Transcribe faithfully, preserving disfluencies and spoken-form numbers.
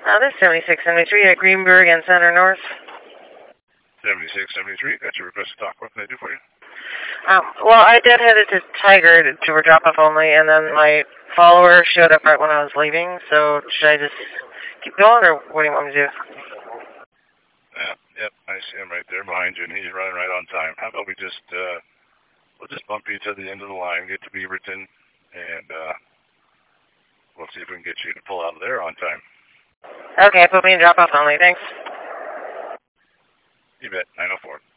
Uh, this is seventy-six seventy-three at Greenberg and Center North. seventy-six seventy-three, got your request to talk. What can I do for you? Um, well, I did headed to Tiger to do a drop-off only, and then my follower showed up right when I was leaving, so should I just keep going, or what do you want me to do? Yeah, yep, I see him right there behind you, and he's running right on time. How about we just, uh, we'll just bump you to the end of the line, get to Beaverton, and, uh, we'll see if we can get you to pull out of there on time. Okay, put me in drop-off only, thanks. You bet, nine oh four.